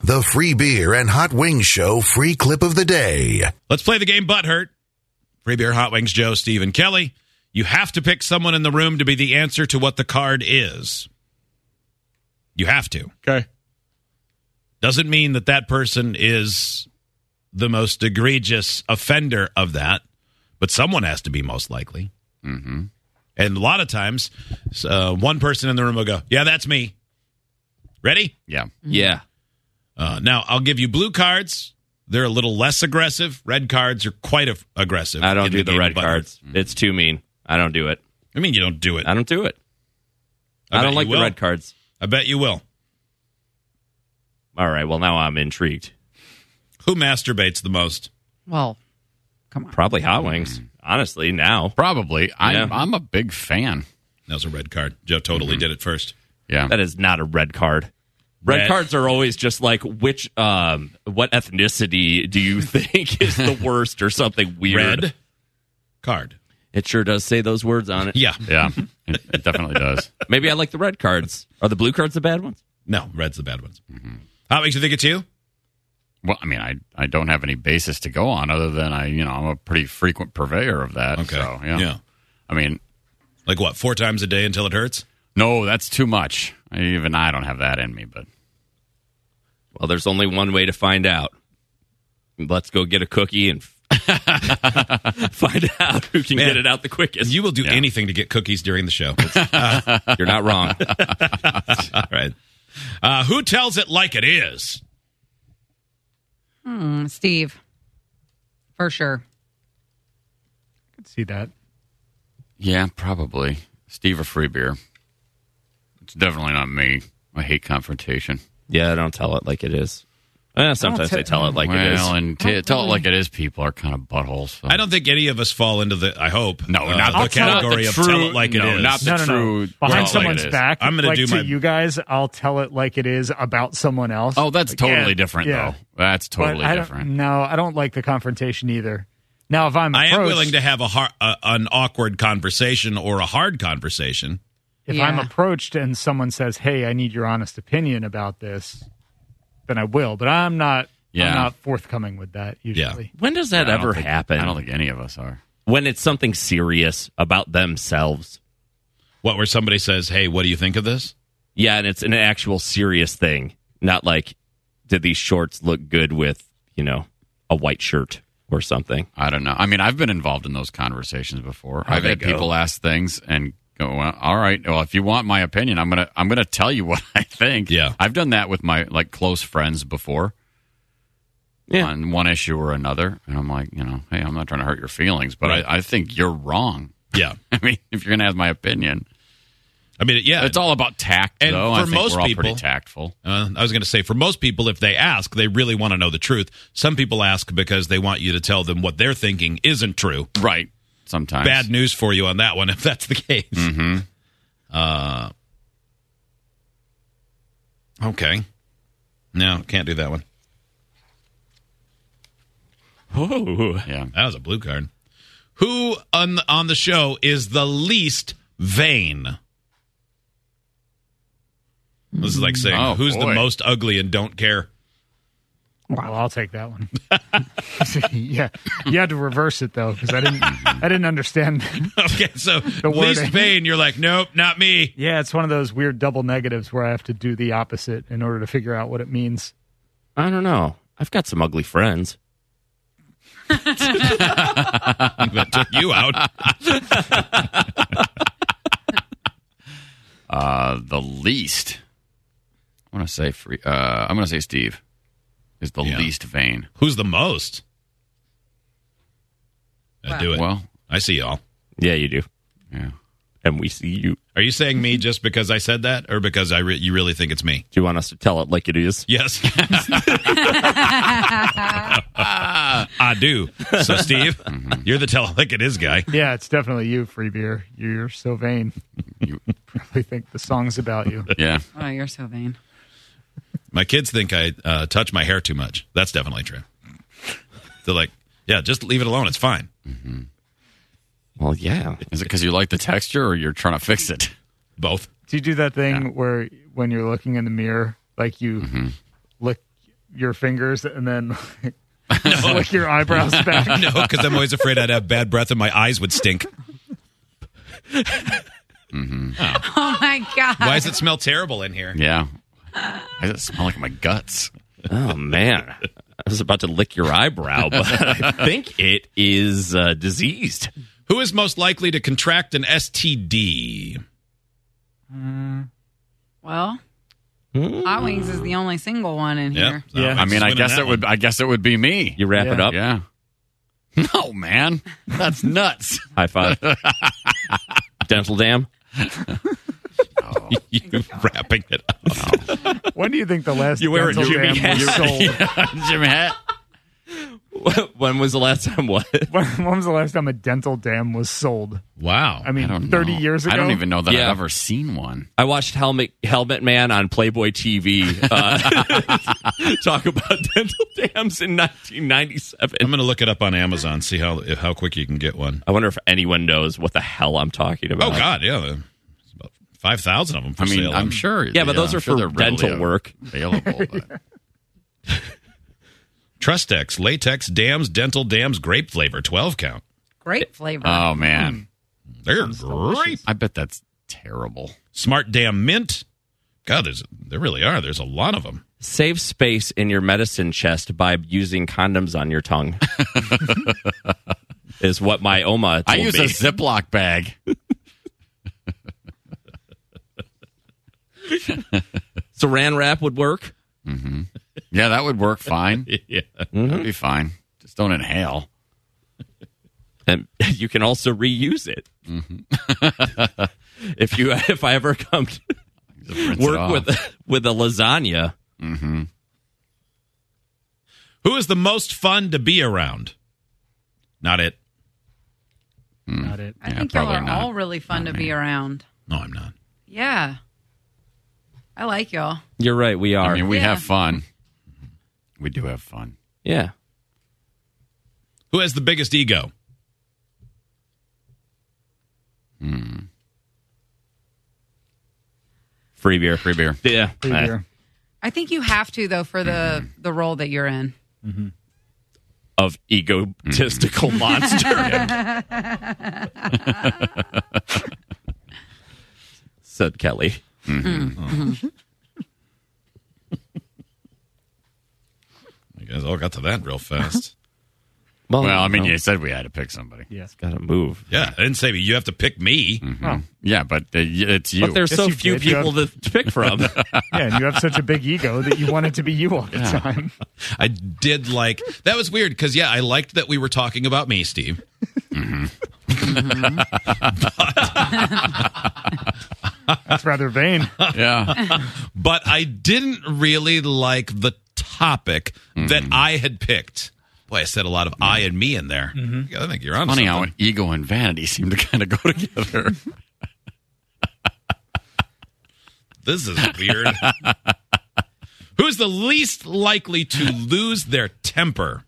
the Free Beer and Hot Wings Show free clip of the day. Let's play the game Butthurt. Free Beer, Hot Wings, Joe, Steve, and Kelly. You have to pick someone in the room to be the answer to what the card is. You have to. Okay. Doesn't mean that that person is the most egregious offender of that, but someone has to be most likely. Mm-hmm. And a lot of times, one person in the room will go, yeah, that's me. Ready? Yeah. Yeah. Now, I'll give you blue cards. They're a little less aggressive. Red cards are quite aggressive. I don't in do the game red of Butthurt. cards. It's too mean. I don't do it. I mean, you don't do it. I don't do it. I bet don't you like the will. red cards. I bet you will. All right. Well, now I'm intrigued. Who masturbates the most? Well, come on. Probably Hot Wings. Honestly, now. Probably. Yeah. I'm a big fan. That was a red card. Joe totally did it first. Yeah. That is not a red card. Red cards are always just like, what ethnicity do you think is the worst or something weird? Red card. It sure does say those words on it. Yeah. Yeah. It definitely does. Maybe I like the red cards. Are the blue cards the bad ones? No, red's the bad ones. How makes you think it's you? Well, I mean, I don't have any basis to go on other than I'm a pretty frequent purveyor of that. Okay. So, yeah. I mean, Like what, 4 times a day until it hurts? no, that's too much. Even I don't have that in me, but Well, there's only one way to find out. Let's go get a cookie and find out who can get it out the quickest. You will do anything to get cookies during the show. You're not wrong. All right. Who tells it like it is? Steve. For sure. I could see that. yeah, probably. Steve or Free Beer. It's definitely not me. I hate confrontation. Yeah, I don't tell it like it is. Sometimes I tell it like it is. Well, and tell it like it is. People are kind of buttholes. So. I don't think any of us fall into the, I hope, No, not the the category of tell it like it is. Not the true. Behind tell it like someone's it is. back, I'm gonna like do to my- you guys, I'll tell it like it is about someone else. Oh, that's Like, totally yeah, different, yeah. though. That's But totally I don't- different. No, I don't like the confrontation either. Now, if I'm I approached, am willing to have an awkward conversation or a hard conversation. if I'm Yeah. approached and someone says, "Hey, I need your honest opinion about this," then I will. But I'm not. Yeah. I'm not forthcoming with that usually. When does that I don't ever think- happen? I don't think any of us are. When it's something serious about themselves. What, where somebody says, hey, what do you think of this? Yeah, and it's an actual serious thing. Not like, did these shorts look good with, a white shirt or something? I don't know. I mean, I've been involved in those conversations before. How'd I've they had go? people ask things and go, well, all right. Well, if you want my opinion, I'm gonna tell you what I think. Yeah. I've done that with my close friends before. Yeah. On one issue or another, and I'm like, hey, I'm not trying to hurt your feelings, but Right. I think you're wrong. Yeah. I mean, if you're gonna have my opinion, I mean, yeah. it's all about tact, And though. for I think most we're all people- pretty tactful. I was going to say, for most people, if they ask, they really want to know the truth. Some people ask because they want you to tell them what they're thinking isn't true. Right. Sometimes. Bad news for you on that one, if that's the case. Mm-hmm. Okay. No, can't do that one. Oh. Yeah. That was a blue card. Who on the show is the least vain? This is like saying, Oh, who's the boy. most ugly and don't care? Well, I'll take that one. Yeah, you had to reverse it though because I didn't understand. Okay, so The least wording. vain, you're like, nope, not me. Yeah, it's one of those weird double negatives where I have to do the opposite in order to figure out what it means. I don't know. I've got some ugly friends. That took you out. The least. I'm gonna say I'm gonna say Steve is the Yeah. least vain. Who's the most? Do it. Well, I see y'all. Yeah, you do. yeah. And we see you. Are you saying me just because I said that, or because you really think it's me? Do you want us to tell it like it is? Yes. I do. So, Steve, you're the tell like it is guy. Yeah, it's definitely you, Free Beer. You're so vain. You- Probably think the song's about you. Yeah. Oh, you're so vain. My kids think I touch my hair too much. That's definitely true. They're like, yeah, just leave it alone. It's fine. Well, yeah. Is it because you like the texture or you're trying to fix it? Both. Do you do that thing where when you're looking in the mirror, like you lick your fingers and then lick your eyebrows back? No, because I'm always afraid I'd have bad breath and my eyes would stink. Oh my God. Why does it smell terrible in here? Yeah. Why does it smell like my guts? Oh, man. I was about to lick your eyebrow, but I think it is diseased. Who is most likely to contract an STD? Well, Hot Wings is the only single one in here. So Yeah. I mean, I winning guess that it would. one. I guess it would be me. You wrap it up? Yeah. No, man, that's nuts. High five. Dental dam? You wrapping it up. When do you think the last You wear a dental Jimmy dam was sold? Jimmy hat. When was the last time what? When was the last time a dental dam was sold? Wow. I mean, I don't 30 know. years ago? I don't even know that Yeah. I've ever seen one. I watched Helmet Man on Playboy TV talk about dental dams in 1997. I'm going to look it up on Amazon, see how quick you can get one. I wonder if anyone knows what the hell I'm talking about. Oh, God, yeah. There's about 5,000 of them for I mean, sale. I'm sure. Yeah, but those are I'm sure for they're readily dental work. available. But Trustex, latex, dams, dental dams, grape flavor, 12 count. Great flavor. oh man, They're great. I bet that's terrible. Smart Dam Mint. God, there really are. There's a lot of them. Save space in your medicine chest by using condoms on your tongue. Is what my Oma I told use me. a Ziploc bag. Saran wrap would work. Yeah, that would work fine. Yeah. That'd be fine. Just don't inhale. And you can also reuse it. If I ever come to Just rinse it work off. with a lasagna, Who is the most fun to be around? Not it. Not it. I yeah, think y'all probably are not. all really fun to be around. No, I'm not. Yeah. I like y'all. you're right. We are. I mean, we Yeah. have fun. We do have fun. yeah. Who has the biggest ego? Free beer. Free beer. Yeah. Free beer. I think you have to, though, for the role that you're in. Of egotistical monster. Said Kelly. You guys all got to that real fast. Well, I mean, you you said we had to pick somebody. Yes. gotta move. Yeah, I didn't say you have to pick me. Oh, Yeah, but it's you. But there's Yes, so you few did. You people to pick from. yeah, and you have such a big ego that you want it to be you all the time. I did like that was weird because I liked that we were talking about me, Steve. That's rather vain. Yeah. But I didn't really like the topic that I had picked. Boy, I said a lot of I and me in there. I think you're on Funny something. how an ego and vanity seem to kind of go together. This is weird. Who's the least likely to lose their temper?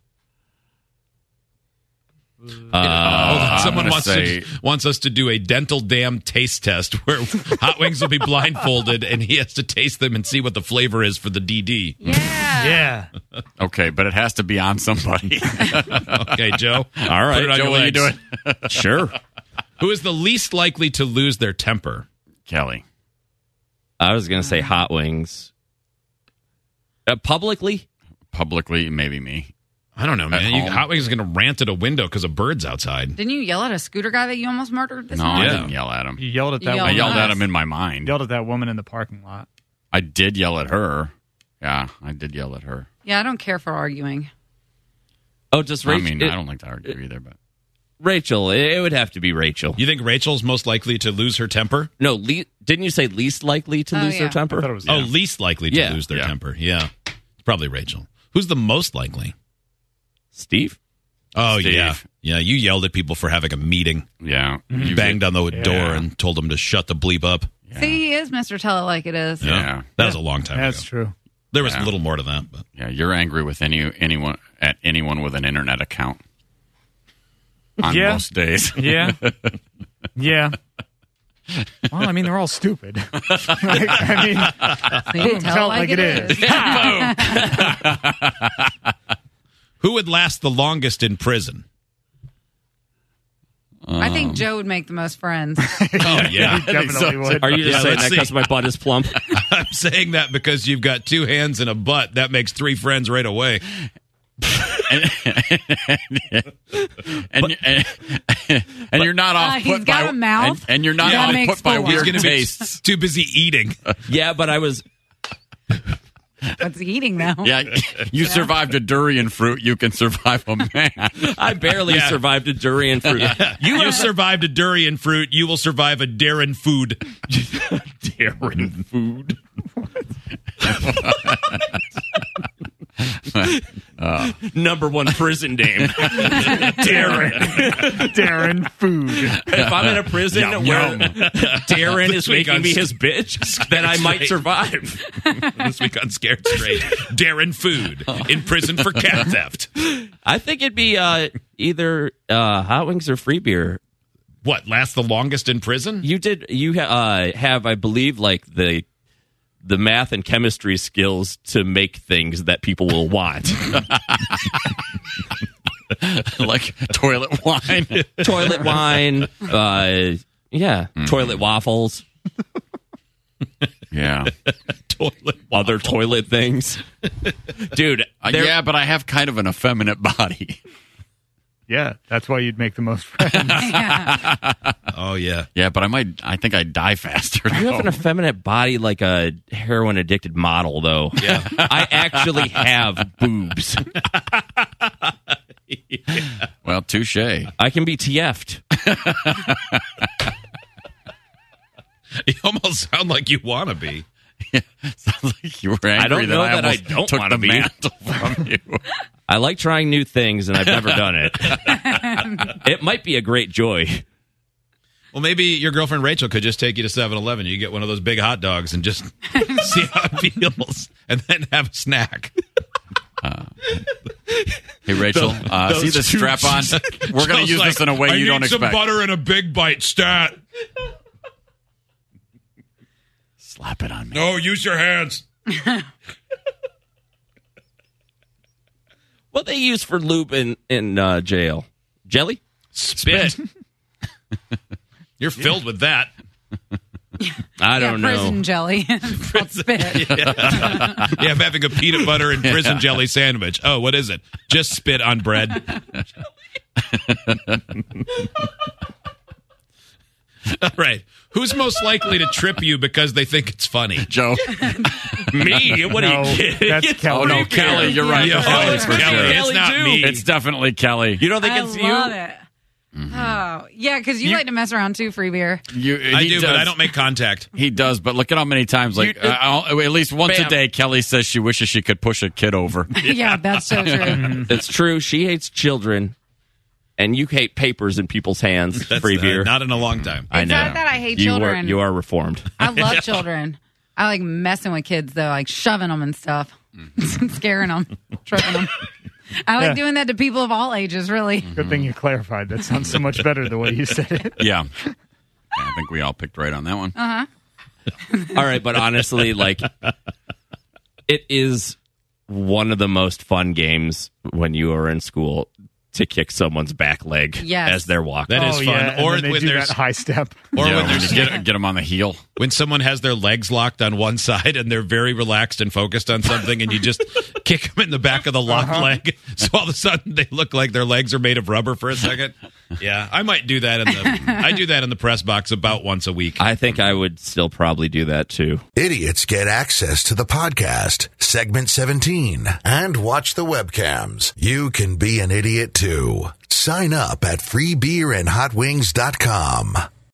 Someone wants us to do a dental dam taste test where Hot Wings will be blindfolded and he has to taste them and see what the flavor is for the DD. Yeah. Yeah. Okay, but it has to be on somebody. Okay, Joe. All right, Put it on Joe, your what are you legs. doing? Sure. Who is the least likely to lose their temper? Kelly. I was going to say Hot Wings. Publicly? Publicly, maybe me. I don't know, man. At home. Hot Wings is going to rant at a window because a bird's outside. Didn't you yell at a scooter guy that you almost murdered this No, I morning? Yeah. didn't yell at him. You yelled at that You I woman. yelled at Nice. him in my mind. Yelled at that woman in the parking lot. I did yell at her. Yeah, I did yell at her. Yeah, I don't care for arguing. Oh, just I Rachel. mean, I don't like to argue either, but Rachel. It would have to be Rachel. You think Rachel's most likely to lose her temper? No, didn't you say least likely to Oh, lose yeah. their I thought it temper? was. Oh, least likely to Yeah. lose their Yeah. temper. Yeah. It's probably Rachel. Who's the most likely? Steve? Oh, Steve. yeah. Yeah, you yelled at people for having a meeting. yeah. You banged on the door Yeah. and told them to shut the bleep up. See, he is Mr. Tell It Like It Is. Yeah. That was a long time That's ago. true. There was Yeah. a little more to that, but Yeah, you're angry with anyone with an internet account on Yeah. most days. Yeah. Yeah. Well, I mean, they're all stupid. I mean, See, tell it like it is. Who would last the longest in prison? I think Joe would make the most friends. Oh, yeah. He definitely would. Are you just saying let's that see. because my butt is plump? I'm saying that because you've got 2 hands and a butt. That makes 3 friends right away. And you're not off he's put got by a mouth. and you're not That off makes put by 4. weird He's going to be tastes. too busy eating. Yeah, but I was. What's he eating now? Yeah, you survived a durian fruit. You can survive a man. I barely Yeah. survived a durian fruit. You survived a durian fruit. You will survive a Darren food. Darren food. Number 1 prison name. Darren food. If I'm in a prison where Darren is week making on me his bitch, then I might Straight. survive. This week on Scared Straight. Darren food in prison for cat theft. I think it'd be either Hot Wings or Free Beer. What, last the longest in prison? You have, I believe, like the math and chemistry skills to make things that people will want. Like toilet wine. Toilet wine, toilet waffles, Yeah. Toilet. other toilet things. Dude, Yeah, but I have kind of an effeminate body. Yeah, that's why you'd make the most friends. Yeah. Oh, yeah. Yeah, but I think I'd die faster. you have an effeminate body like a heroin addicted model, though. Yeah. I actually have boobs. Well, touche. I can be TF'd. You almost sound like you want to be. Sounds like you were angry I don't know that I almost don't took wanna the be. mantle from you. I like trying new things, and I've never done it. It might be a great joy. Well, maybe your girlfriend Rachel could just take you to 7-Eleven. You get one of those big hot dogs and just see how it feels, and then have a snack. Hey, Rachel, see the strap on? We're going to use this in a way you don't expect. I need some butter and a big bite stat. Slap it on me. No, use your hands. What they use for lube in jail? Jelly? Spit. You're filled with that. I don't know. Prison jelly. It's called spit. Yeah, I'm having a peanut butter and prison jelly sandwich. Oh, what is it? Just spit on bread. All right. Who's most likely to trip you because they think it's funny? Joe. Me? What No, are you kidding? that's It's Kelly. Oh, no, Free Beer. Kelly, you're right. Yeah, Kelly, it's for Kelly. sure. It's Kelly, not too. me. It's definitely Kelly. You don't think I it's love you? it. Oh, yeah, because you like to mess around too, Free Beer. I He do, but does. I don't make contact. He does, but look at how many times, like, at least once a Bam. day, Kelly says she wishes she could push a kid over. Yeah, that's so true. It's true. She hates children, and you hate papers in people's hands. That's Free Beer. not in a long time. I It's know. not that I hate you children. You are reformed. I love children. I like messing with kids, though, like shoving them and stuff, scaring them, tripping them. I like doing that to people of all ages, really. Good thing you clarified. That sounds so much better the way you said it. Yeah. I think we all picked right on that one. All right, but honestly, like, it is one of the most fun games when you are in school to kick someone's back leg Yes. as they're walking. That is fun. Yeah, and Or then they when do there's that high step. or Yeah, when when there's you get them on the heel. when someone has their legs locked on one side and they're very relaxed and focused on something, and you just kick them in the back of the locked leg, so all of a sudden they look like their legs are made of rubber for a second. Yeah, I might do that I do that in the press box about once a week. I think I would still probably do that too. Idiots get access to the podcast, segment 17, and watch the webcams. You can be an idiot too. Sign up at freebeerandhotwings.com.